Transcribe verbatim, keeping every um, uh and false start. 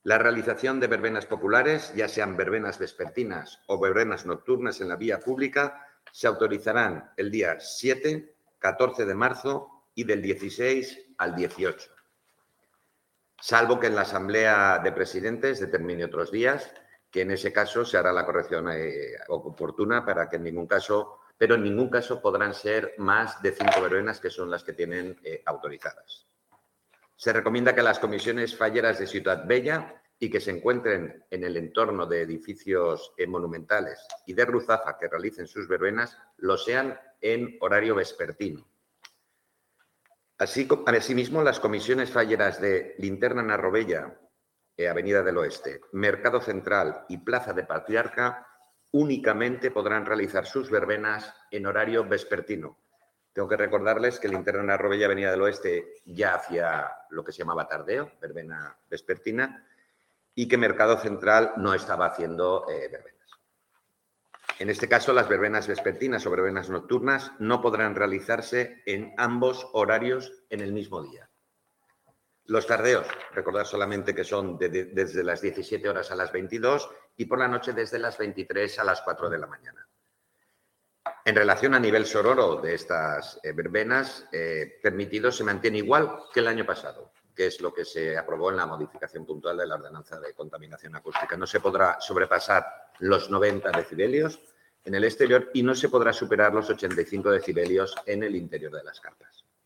La realización de verbenas populares, ya sean verbenas vespertinas o verbenas nocturnas en la vía pública, se autorizarán el día siete, catorce de marzo y del dieciséis al dieciocho. Salvo que en la Asamblea de Presidentes determine otros días, que en ese caso se hará la corrección eh, oportuna para que en ningún caso, pero en ningún caso podrán ser más de cinco verbenas, que son las que tienen eh, autorizadas. Se recomienda que las comisiones falleras de Ciutat Vella y que se encuentren en el entorno de edificios eh, monumentales y de Ruzafa que realicen sus verbenas lo sean en horario vespertino. Así, asimismo, las comisiones falleras de Linterna Narrovella, eh, Avenida del Oeste, Mercado Central y Plaza de Patriarca únicamente podrán realizar sus verbenas en horario vespertino. Tengo que recordarles que Linterna Narrovella, Avenida del Oeste, ya hacía lo que se llamaba tardeo, verbena vespertina, y que Mercado Central no estaba haciendo eh, verbenas. En este caso, las verbenas vespertinas o verbenas nocturnas no podrán realizarse en ambos horarios en el mismo día. Los tardeos, recordad solamente que son de, de, desde las diecisiete horas a las veintidós y por la noche desde las veintitrés a las cuatro de la mañana. En relación a nivel sororo de estas eh, verbenas, eh, permitido se mantiene igual que el año pasado, que es lo que se aprobó en la modificación puntual de la ordenanza de contaminación acústica. No se podrá sobrepasar los noventa decibelios en el exterior y no se podrá superar los ochenta y cinco decibelios en el interior de las carpas.